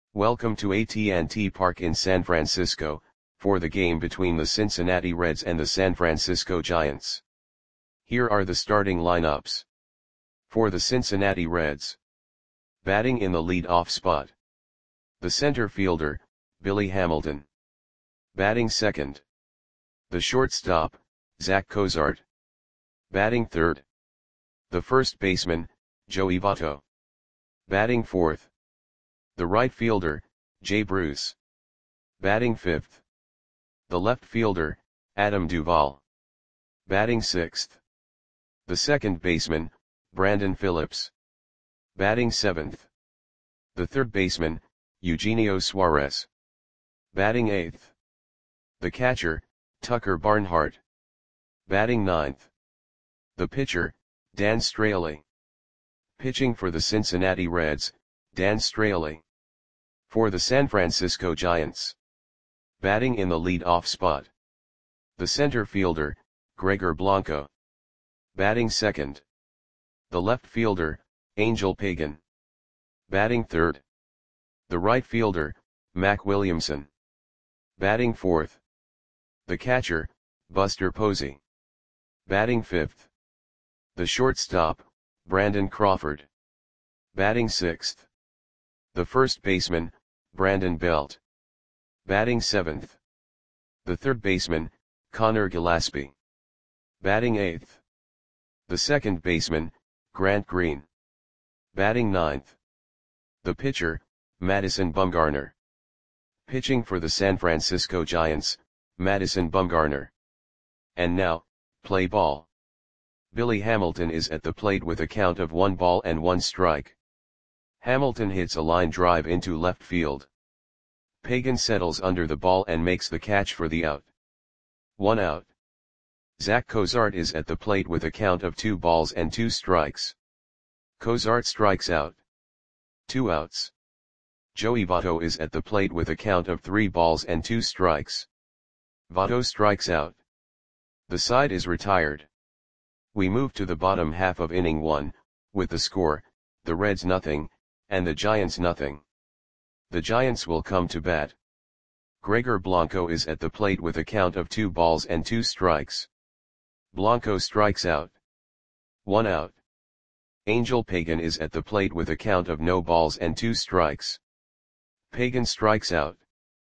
Welcome to AT&T Park in San Francisco, for the game between the Cincinnati Reds and the San Francisco Giants. Here are the starting lineups. For the Cincinnati Reds. Batting in the lead-off spot. The center fielder, Billy Hamilton. Batting second. The shortstop, Zach Cozart. Batting third. The first baseman, Joey Votto. Batting fourth. The right fielder, Jay Bruce. Batting fifth. The left fielder, Adam Duvall. Batting sixth. The second baseman, Brandon Phillips. Batting seventh. The third baseman, Eugenio Suarez. Batting eighth. The catcher, Tucker Barnhart. Batting ninth. The pitcher, Dan Straily. Pitching for the Cincinnati Reds, Dan Straily. For the San Francisco Giants. Batting in the lead-off spot. The center fielder, Gregor Blanco. Batting second. The left fielder, Angel Pagan. Batting third. The right fielder, Mac Williamson. Batting fourth. The catcher, Buster Posey. Batting fifth. The shortstop, Brandon Crawford. Batting sixth. The first baseman, Brandon Belt. Batting seventh. The third baseman, Connor Gillespie. Batting eighth. The second baseman, Grant Green. Batting ninth. The pitcher, Madison Bumgarner. Pitching for the San Francisco Giants, Madison Bumgarner. And now, play ball. Billy Hamilton is at the plate with a count of 1 ball and 1 strike. Hamilton hits a line drive into left field. Pagan settles under the ball and makes the catch for the out. 1 out. Zach Cozart is at the plate with a count of 2 balls and 2 strikes. Cozart strikes out. 2 outs. Joey Votto is at the plate with a count of 3 balls and 2 strikes. Votto strikes out. The side is retired. We move to the bottom half of inning 1, with the score, the Reds nothing, and the Giants nothing. The Giants will come to bat. Gregor Blanco is at the plate with a count of 2 balls and 2 strikes. Blanco strikes out. 1 out. Angel Pagan is at the plate with a count of no balls and 2 strikes. Pagan strikes out.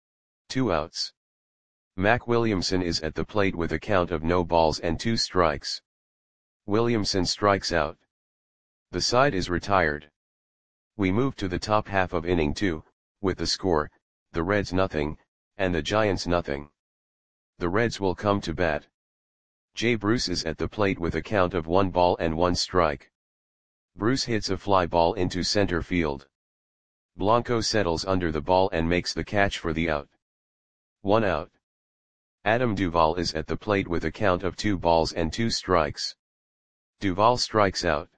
2 outs. Mac Williamson is at the plate with a count of no balls and 2 strikes. Williamson strikes out. The side is retired. We move to the top half of inning 2, with the score, the Reds nothing, and the Giants nothing. The Reds will come to bat. Jay Bruce is at the plate with a count of 1 ball and 1 strike. Bruce hits a fly ball into center field. Blanco settles under the ball and makes the catch for the out. 1 out. Adam Duvall is at the plate with a count of 2 balls and 2 strikes. Duvall strikes out.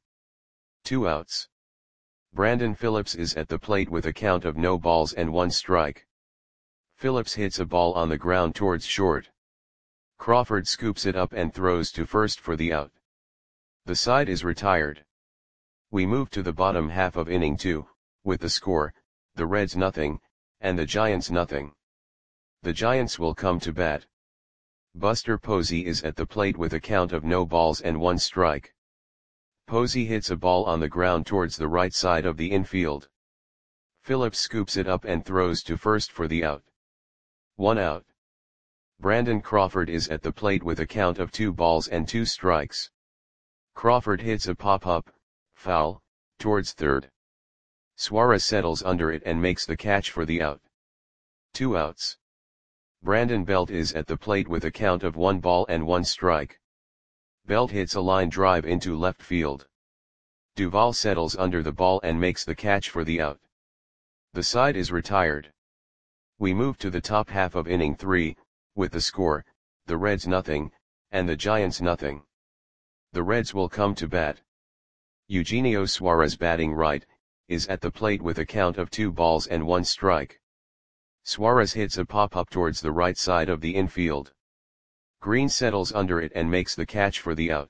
2 outs. Brandon Phillips is at the plate with a count of no balls and 1 strike. Phillips hits a ball on the ground towards short. Crawford scoops it up and throws to first for the out. The side is retired. We move to the bottom half of inning 2, with the score, the Reds nothing, and the Giants nothing. The Giants will come to bat. Buster Posey is at the plate with a count of no balls and 1 strike. Posey hits a ball on the ground towards the right side of the infield. Phillips scoops it up and throws to first for the out. 1 out. Brandon Crawford is at the plate with a count of 2 balls and 2 strikes. Crawford hits a pop-up, foul, towards third. Suarez settles under it and makes the catch for the out. 2 outs. Brandon Belt is at the plate with a count of 1 ball and 1 strike. Belt hits a line drive into left field. Duvall settles under the ball and makes the catch for the out. The side is retired. We move to the top half of inning 3, with the score, the Reds nothing, and the Giants nothing. The Reds will come to bat. Eugenio Suarez batting right, is at the plate with a count of 2 balls and 1 strike. Suarez hits a pop-up towards the right side of the infield. Green settles under it and makes the catch for the out.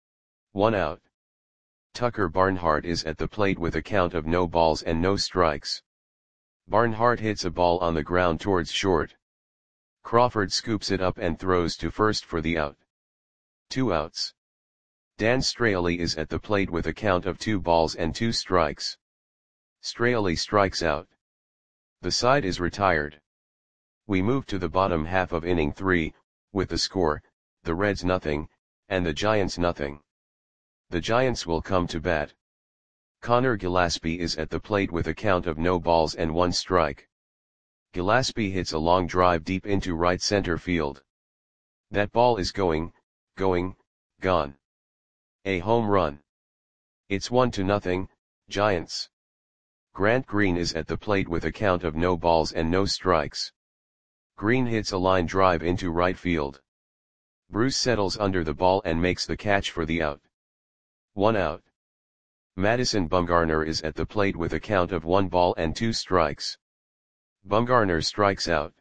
1 out. Tucker Barnhart is at the plate with a count of no balls and no strikes. Barnhart hits a ball on the ground towards short. Crawford scoops it up and throws to first for the out. 2 outs. Dan Straily is at the plate with a count of 2 balls and 2 strikes. Straily strikes out. The side is retired. We move to the bottom half of inning 3, with the score, the Reds nothing, and the Giants nothing. The Giants will come to bat. Connor Gillaspie is at the plate with a count of no balls and 1 strike. Gillaspie hits a long drive deep into right center field. That ball is going, gone. A home run. It's 1-0, Giants. Grant Green is at the plate with a count of no balls and no strikes. Green hits a line drive into right field. Bruce settles under the ball and makes the catch for the out. 1 out. Madison Bumgarner is at the plate with a count of 1 ball and 2 strikes. Bumgarner strikes out.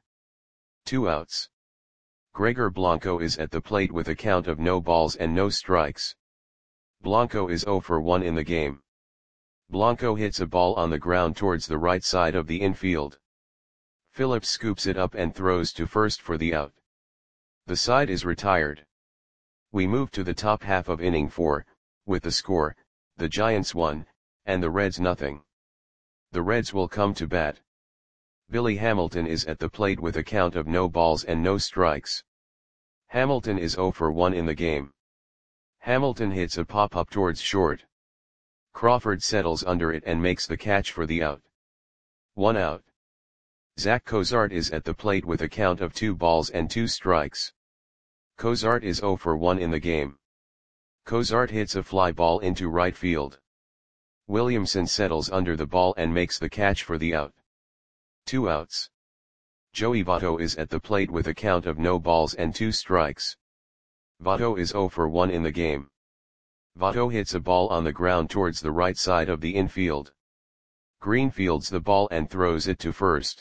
2 outs. Gregor Blanco is at the plate with a count of no balls and no strikes. Blanco is 0 for 1 in the game. Blanco hits a ball on the ground towards the right side of the infield. Phillips scoops it up and throws to first for the out. The side is retired. We move to the top half of inning 4, with the score, the Giants 1, and the Reds nothing. The Reds will come to bat. Billy Hamilton is at the plate with a count of no balls and no strikes. Hamilton is 0 for 1 in the game. Hamilton hits a pop-up towards short. Crawford settles under it and makes the catch for the out. 1 out. Zach Cozart is at the plate with a count of 2 balls and 2 strikes. Cozart is 0 for 1 in the game. Cozart hits a fly ball into right field. Williamson settles under the ball and makes the catch for the out. 2 outs. Joey Votto is at the plate with a count of no balls and 2 strikes. Votto is 0 for 1 in the game. Votto hits a ball on the ground towards the right side of the infield. Green fields the ball and throws it to first.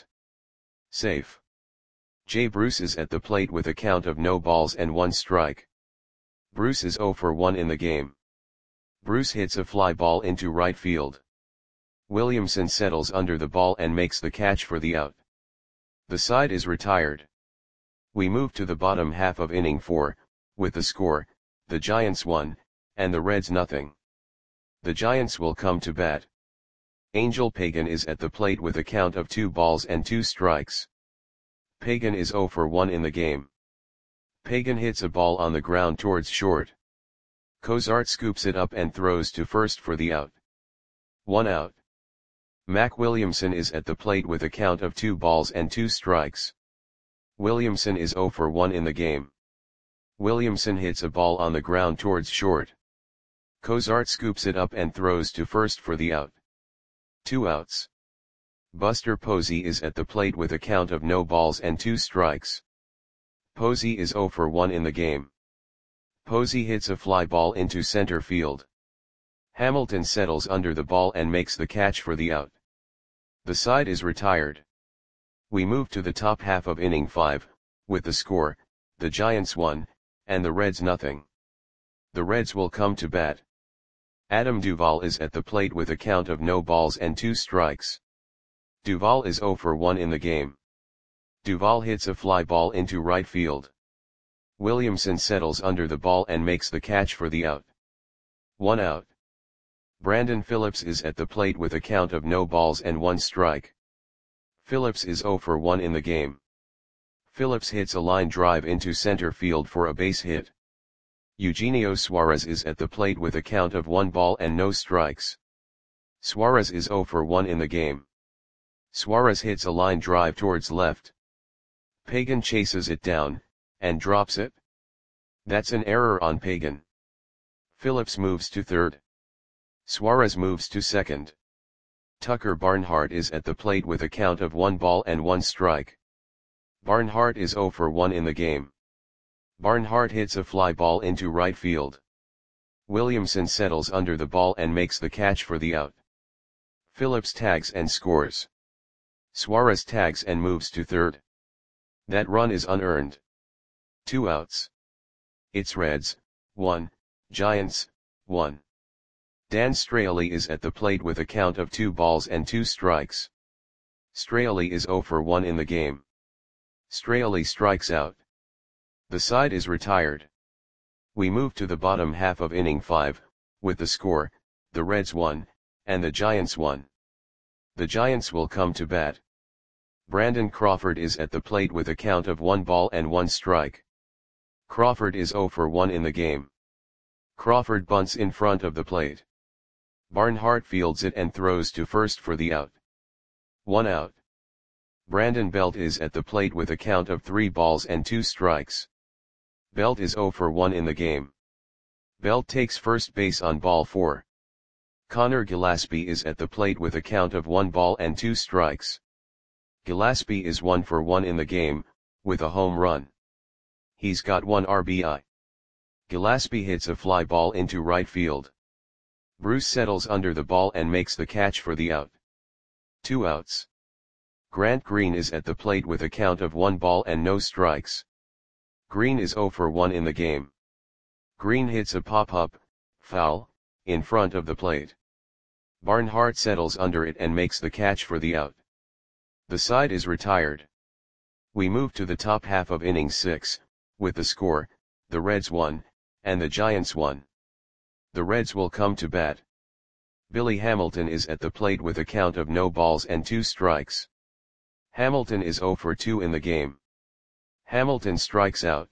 Safe. Jay Bruce is at the plate with a count of no balls and 1 strike. Bruce is 0 for 1 in the game. Bruce hits a fly ball into right field. Williamson settles under the ball and makes the catch for the out. The side is retired. We move to the bottom half of inning 4, with the score, the Giants 1, and the Reds nothing. The Giants will come to bat. Angel Pagan is at the plate with a count of 2 balls and 2 strikes. Pagan is 0 for 1 in the game. Pagan hits a ball on the ground towards short. Cozart scoops it up and throws to first for the out. 1 out. Mac Williamson is at the plate with a count of 2 balls and 2 strikes. Williamson is 0 for 1 in the game. Williamson hits a ball on the ground towards short. Cozart scoops it up and throws to first for the out. 2 outs. Buster Posey is at the plate with a count of no balls and 2 strikes. Posey is 0 for 1 in the game. Posey hits a fly ball into center field. Hamilton settles under the ball and makes the catch for the out. The side is retired. We move to the top half of inning 5, with the score, the Giants 1, and the Reds nothing. The Reds will come to bat. Adam Duvall is at the plate with a count of no balls and 2 strikes. Duvall is 0 for 1 in the game. Duvall hits a fly ball into right field. Williamson settles under the ball and makes the catch for the out. 1 out. Brandon Phillips is at the plate with a count of no balls and 1 strike. Phillips is 0 for 1 in the game. Phillips hits a line drive into center field for a base hit. Eugenio Suarez is at the plate with a count of 1 ball and no strikes. Suarez is 0 for 1 in the game. Suarez hits a line drive towards left. Pagan chases it down, and drops it. That's an error on Pagan. Phillips moves to third. Suarez moves to second. Tucker Barnhart is at the plate with a count of 1 ball and 1 strike. Barnhart is 0 for 1 in the game. Barnhart hits a fly ball into right field. Williamson settles under the ball and makes the catch for the out. Phillips tags and scores. Suarez tags and moves to third. That run is unearned. 2 outs. It's Reds, 1, Giants, 1. Dan Straily is at the plate with a count of 2 balls and 2 strikes. Straily is 0 for 1 in the game. Straily strikes out. The side is retired. We move to the bottom half of inning 5, with the score, the Reds 1, and the Giants 1. The Giants will come to bat. Brandon Crawford is at the plate with a count of 1 ball and 1 strike. Crawford is 0 for 1 in the game. Crawford bunts in front of the plate. Barnhart fields it and throws to first for the out. 1 out. Brandon Belt is at the plate with a count of 3 balls and 2 strikes. Belt is 0 for 1 in the game. Belt takes first base on ball 4. Connor Gillaspie is at the plate with a count of 1 ball and 2 strikes. Gillaspie is 1 for 1 in the game, with a home run. He's got 1 RBI. Gillaspie hits a fly ball into right field. Bruce settles under the ball and makes the catch for the out. 2 outs. Grant Green is at the plate with a count of 1 ball and no strikes. Green is 0 for 1 in the game. Green hits a pop-up, foul, in front of the plate. Barnhart settles under it and makes the catch for the out. The side is retired. We move to the top half of inning 6, with the score, the Reds 1, and the Giants 1. The Reds will come to bat. Billy Hamilton is at the plate with a count of no balls and 2 strikes. Hamilton is 0 for 2 in the game. Hamilton strikes out.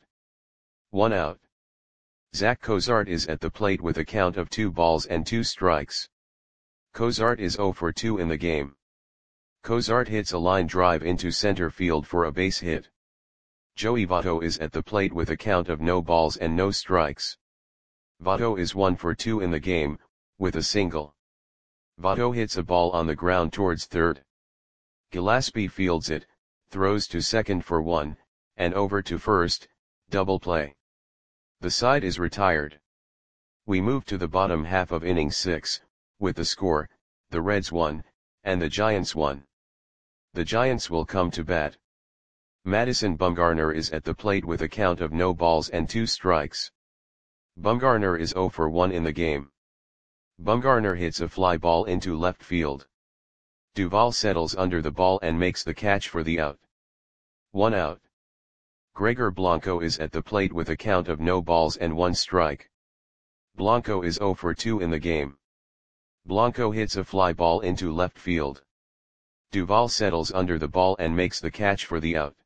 1 out. Zach Cozart is at the plate with a count of 2 balls and 2 strikes. Cozart is 0 for 2 in the game. Cozart hits a line drive into center field for a base hit. Joey Votto is at the plate with a count of no balls and no strikes. Votto is 1 for 2 in the game, with a single. Votto hits a ball on the ground towards third. Gillaspie fields it, throws to second for 1, and over to first, double play. The side is retired. We move to the bottom half of inning 6, with the score, the Reds 1, and the Giants 1. The Giants will come to bat. Madison Bumgarner is at the plate with a count of no balls and 2 strikes. Bumgarner is 0 for 1 in the game. Bumgarner hits a fly ball into left field. Duvall settles under the ball and makes the catch for the out. 1 out. Gregor Blanco is at the plate with a count of no balls and 1 strike. Blanco is 0 for 2 in the game. Blanco hits a fly ball into left field. Duvall settles under the ball and makes the catch for the out.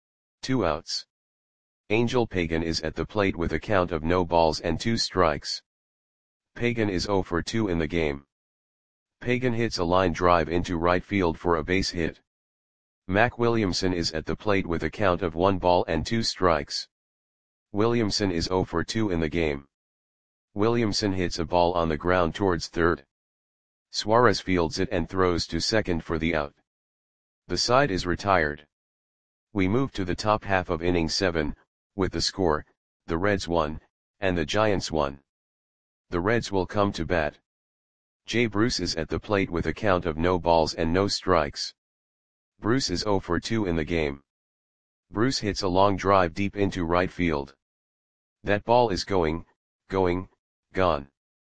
2 outs. Angel Pagan is at the plate with a count of no balls and 2 strikes. Pagan is 0 for 2 in the game. Pagan hits a line drive into right field for a base hit. Mac Williamson is at the plate with a count of 1 ball and 2 strikes. Williamson is 0 for 2 in the game. Williamson hits a ball on the ground towards third. Suarez fields it and throws to second for the out. The side is retired. We move to the top half of inning 7, with the score, the Reds 1, and the Giants 1. The Reds will come to bat. Jay Bruce is at the plate with a count of no balls and no strikes. Bruce is 0 for 2 in the game. Bruce hits a long drive deep into right field. That ball is going, gone.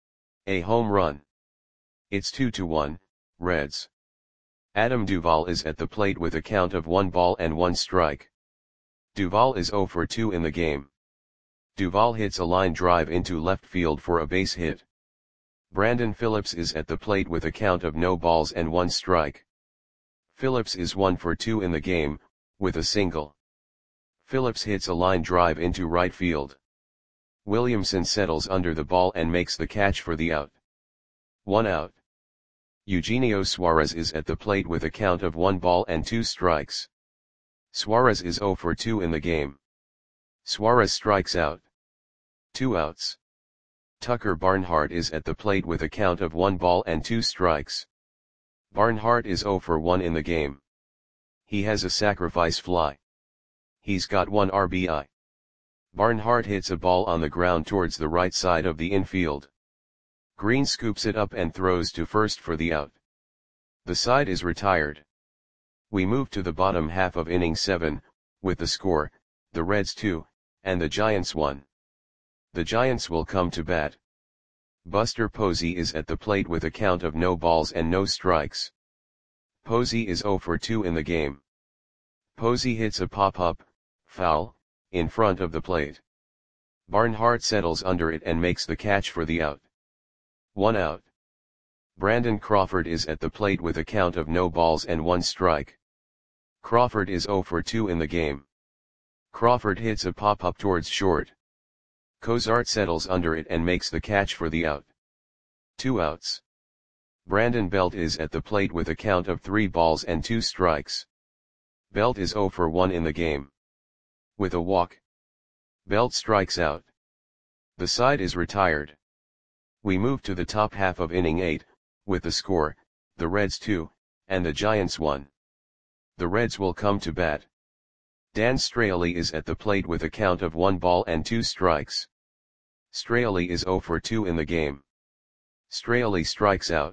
A home run. It's 2-1, Reds. Adam Duvall is at the plate with a count of 1 ball and 1 strike. Duvall is 0 for 2 in the game. Duvall hits a line drive into left field for a base hit. Brandon Phillips is at the plate with a count of no balls and 1 strike. Phillips is 1 for 2 in the game, with a single. Phillips hits a line drive into right field. Williamson settles under the ball and makes the catch for the out. 1 out. Eugenio Suarez is at the plate with a count of 1 ball and 2 strikes. Suarez is 0 for 2 in the game. Suarez strikes out. 2 outs. Tucker Barnhart is at the plate with a count of 1 ball and 2 strikes. Barnhart is 0 for 1 in the game. He has a sacrifice fly. He's got 1 RBI. Barnhart hits a ball on the ground towards the right side of the infield. Green scoops it up and throws to first for the out. The side is retired. We move to the bottom half of inning 7, with the score, the Reds 2, and the Giants 1. The Giants will come to bat. Buster Posey is at the plate with a count of no balls and no strikes. Posey is 0 for 2 in the game. Posey hits a pop-up, foul, in front of the plate. Barnhart settles under it and makes the catch for the out. 1 out. Brandon Crawford is at the plate with a count of no balls and 1 strike. Crawford is 0 for 2 in the game. Crawford hits a pop-up towards short. Cozart settles under it and makes the catch for the out. 2 outs. Brandon Belt is at the plate with a count of 3 balls and 2 strikes. Belt is 0 for 1 in the game. With a walk, Belt strikes out. The side is retired. We move to the top half of inning 8, with the score, the Reds 2, and the Giants 1. The Reds will come to bat. Dan Straily is at the plate with a count of 1 ball and 2 strikes. Straily is 0 for 2 in the game. Straily strikes out.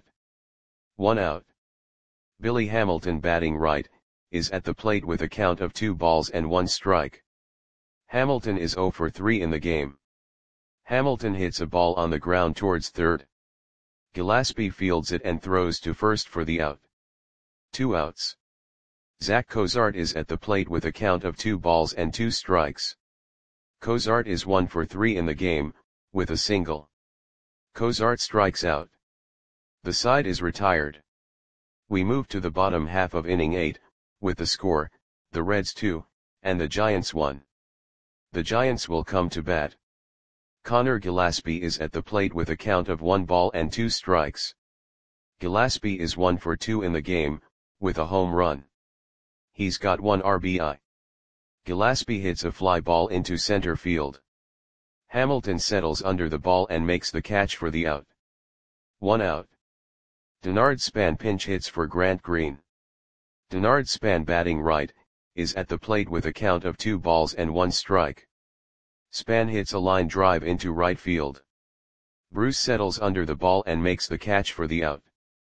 1 out. Billy Hamilton, batting right, is at the plate with a count of 2 balls and 1 strike. Hamilton is 0 for 3 in the game. Hamilton hits a ball on the ground towards third. Gillespie fields it and throws to first for the out. 2 outs. Zach Cozart is at the plate with a count of 2 balls and 2 strikes. Cozart is 1 for 3 in the game, with a single. Cozart strikes out. The side is retired. We move to the bottom half of inning 8, with the score, the Reds 2, and the Giants 1. The Giants will come to bat. Connor Gillespie is at the plate with a count of 1 ball and 2 strikes. Gillespie is 1 for 2 in the game, with a home run. He's got 1 RBI. Gillespie hits a fly ball into center field. Hamilton settles under the ball and makes the catch for the out. 1 out. Denard Span pinch hits for Grant Green. Denard Span, batting right, is at the plate with a count of 2 balls and 1 strike. Span hits a line drive into right field. Bruce settles under the ball and makes the catch for the out.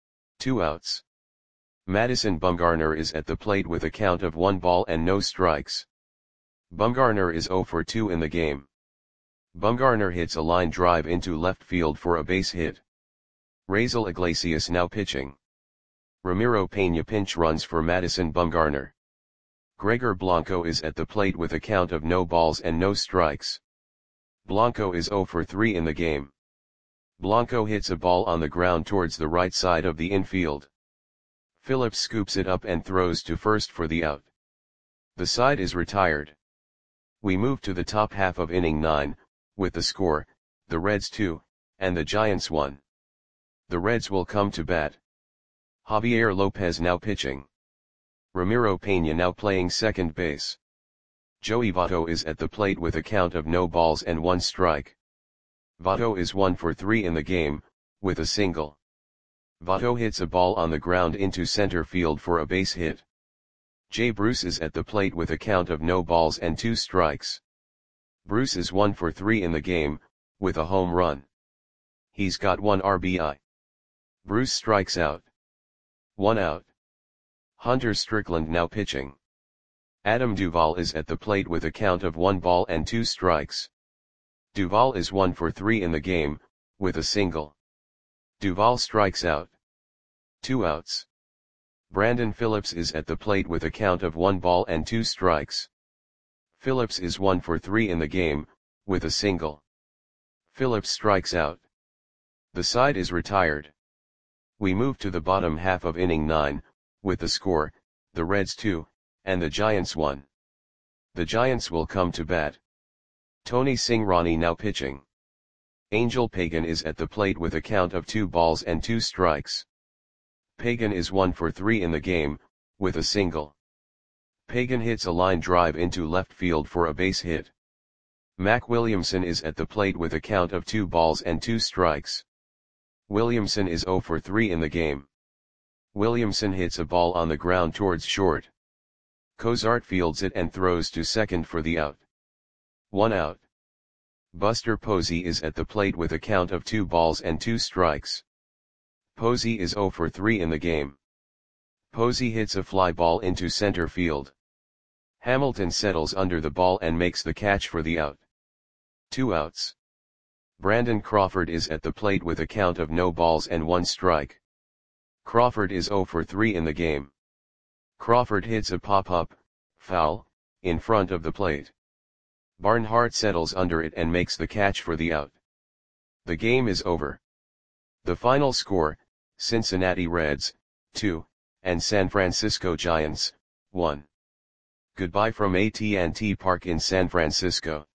2 outs. Madison Bumgarner is at the plate with a count of 1 ball and no strikes. Bumgarner is 0 for 2 in the game. Bumgarner hits a line drive into left field for a base hit. Raisel Iglesias now pitching. Ramiro Peña pinch runs for Madison Bumgarner. Gregor Blanco is at the plate with a count of no balls and no strikes. Blanco is 0 for 3 in the game. Blanco hits a ball on the ground towards the right side of the infield. Phillips scoops it up and throws to first for the out. The side is retired. We move to the top half of inning 9, with the score, the Reds 2, and the Giants 1. The Reds will come to bat. Javier Lopez now pitching. Ramiro Peña now playing second base. Joey Votto is at the plate with a count of no balls and 1 strike. Votto is 1 for 3 in the game, with a single. Votto hits a ball on the ground into center field for a base hit. Jay Bruce is at the plate with a count of no balls and 2 strikes. Bruce is 1 for 3 in the game, with a home run. He's got 1 RBI. Bruce strikes out. 1 out. Hunter Strickland now pitching. Adam Duvall is at the plate with a count of 1 ball and 2 strikes. Duvall is 1 for 3 in the game, with a single. Duvall strikes out. 2 outs. Brandon Phillips is at the plate with a count of 1 ball and 2 strikes. Phillips is 1 for 3 in the game, with a single. Phillips strikes out. The side is retired. We move to the bottom half of inning 9, with the score, the Reds 2, and the Giants 1. The Giants will come to bat. Tony Cingrani now pitching. Angel Pagan is at the plate with a count of 2 balls and 2 strikes. Pagan is 1 for 3 in the game, with a single. Pagan hits a line drive into left field for a base hit. Mac Williamson is at the plate with a count of 2 balls and 2 strikes. Williamson is 0 for 3 in the game. Williamson hits a ball on the ground towards short. Cozart fields it and throws to second for the out. 1 out. Buster Posey is at the plate with a count of 2 balls and 2 strikes. Posey is 0 for 3 in the game. Posey hits a fly ball into center field. Hamilton settles under the ball and makes the catch for the out. 2 outs. Brandon Crawford is at the plate with a count of no balls and 1 strike. Crawford is 0 for 3 in the game. Crawford hits a pop-up, foul, in front of the plate. Barnhart settles under it and makes the catch for the out. The game is over. The final score, Cincinnati Reds, 2, and San Francisco Giants, 1. Goodbye from AT&T Park in San Francisco.